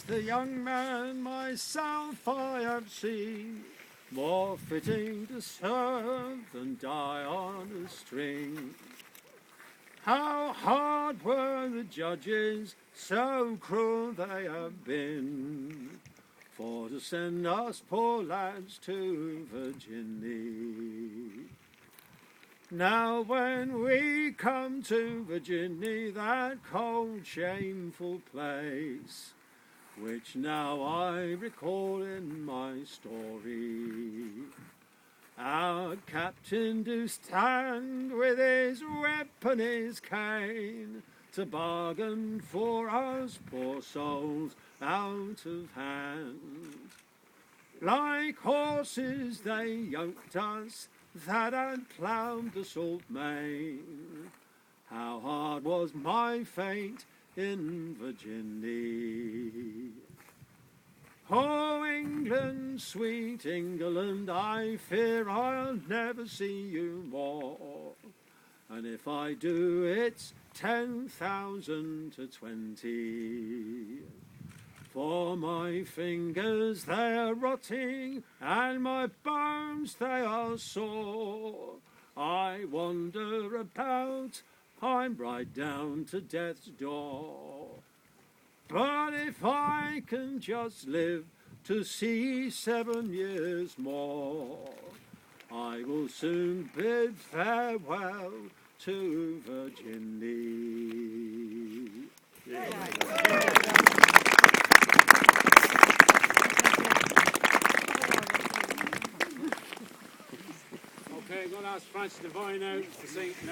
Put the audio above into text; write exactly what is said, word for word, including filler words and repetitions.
is the young man myself I have seen, more fitting to serve than die on a string. How hard were the judges, so cruel they have been, for to send us poor lads to Virginia. Now when we come to Virginia, that cold shameful place, which now I recall in my story, our captain do stand with his whip and his cane to bargain for us poor souls out of hand. Like horses they yoked us that had ploughed the salt main. How hard was my fate in Virginia. Oh, England, sweet England, I fear I'll never see you more. And if I do, it's ten thousand to twenty. For my fingers they are rotting, and my bones they are sore. I wander about, I'm right down to death's door. But if I can just live to see seven years more, I will soon bid farewell to Virginia. Yeah. Okay, I'm going to ask Francis Devine out to sing.